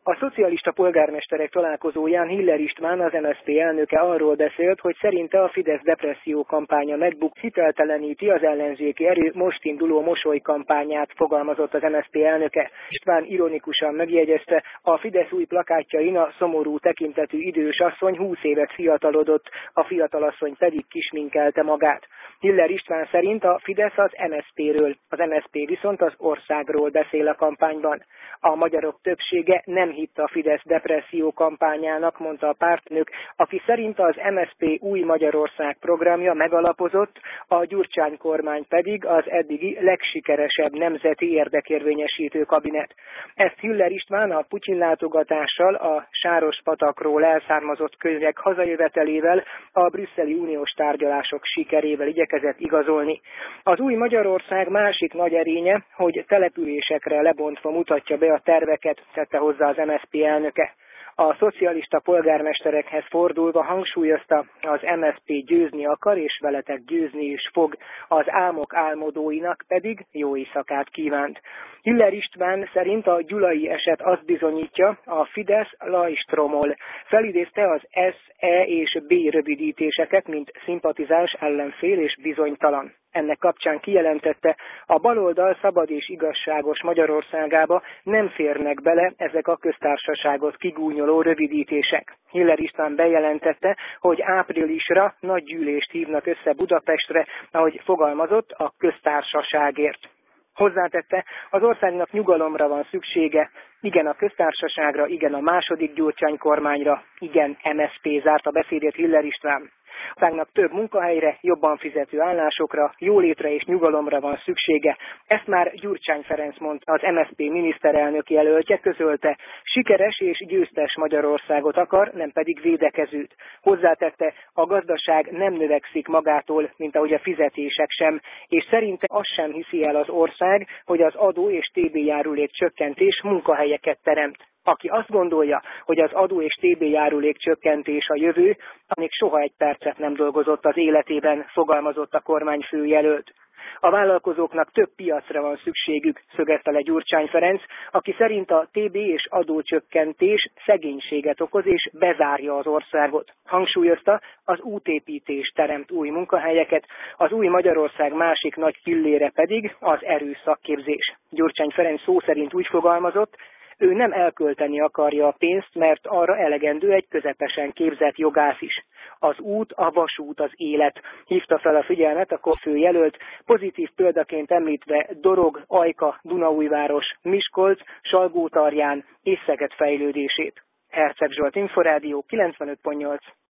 A szocialista polgármesterek találkozóján Hiller István, az MSZP elnöke arról beszélt, hogy szerinte a Fidesz depresszió kampánya megbuk, hitelteleníti az ellenzéki erő most induló mosoly kampányát, fogalmazott az MSZP elnöke. István ironikusan megjegyezte, a Fidesz új plakátjain a szomorú tekintetű idős asszony 20 évet fiatalodott, a fiatalasszony pedig kisminkelte magát. Hiller István szerint a Fidesz az MSZP-ről, az MSZP viszont az országról beszél a kampányban. A magyarok többsége nem hitt a Fidesz depresszió kampányának, mondta a pártnök, aki szerint az MSZP új Magyarország programja megalapozott, a Gyurcsány kormány pedig az eddigi legsikeresebb nemzeti érdekérvényesítő kabinet. Ezt Hiller István a Putyin látogatással, a Sárospatakról elszármazott könyvek hazajövetelével, a brüsszeli uniós tárgyalások sikerével igyekezett igazolni. Az új Magyarország másik nagy erénye, hogy településekre lebontva mutatja be a terveket, tette hozzá az MSZP elnöke. A szocialista polgármesterekhez fordulva hangsúlyozta, az MSZP győzni akar, és veletek győzni is fog, az álmok álmodóinak pedig jó éjszakát kívánt. Hiller István szerint a gyulai eset azt bizonyítja, a Fidesz lajstromol. Felidézte az S, E és B rövidítéseket, mint szimpatizáns, ellenfél és bizonytalan. Ennek kapcsán kijelentette, a baloldal szabad és igazságos Magyarországába nem férnek bele ezek a köztársaságot kigúnyoló rövidítések. Hiller István bejelentette, hogy áprilisra nagy gyűlést hívnak össze Budapestre, ahogy fogalmazott, a köztársaságért. Hozzátette, az országnak nyugalomra van szüksége, igen a köztársaságra, igen a második Gyurcsány kormányra, igen MSZP, zárta beszédét Hiller István. Az országnak több munkahelyre, jobban fizető állásokra, jólétre és nyugalomra van szüksége. Ezt már Gyurcsány Ferenc mondta, az MSZP miniszterelnök jelöltje, közölte, sikeres és győztes Magyarországot akar, nem pedig védekezőt. Hozzátette, a gazdaság nem növekszik magától, mint ahogy a fizetések sem, és szerinte azt sem hiszi el az ország, hogy az adó és TB járulék csökkentés munkahelyeket teremt. Aki azt gondolja, hogy az adó és TB járulék csökkentés a jövő, még soha egy percet nem dolgozott az életében, fogalmazott a kormányfőjelölt. A vállalkozóknak több piacra van szükségük, szögezte le Gyurcsány Ferenc, aki szerint a TB és adócsökkentés szegénységet okoz és bezárja az országot. Hangsúlyozta, az útépítés teremt új munkahelyeket, az új Magyarország másik nagy pillére pedig az erőszakképzés. Gyurcsány Ferenc szó szerint úgy fogalmazott, ő nem elkölteni akarja a pénzt, mert arra elegendő egy közepesen képzett jogász is. Az út, a vasút, az élet, hívta fel a figyelmet a főjelölt, pozitív példaként említve Dorog, Ajka, Dunaújváros, Miskolc, Salgótarján és Szeged fejlődését. Herceg Zsolt, Inforádió 95.8.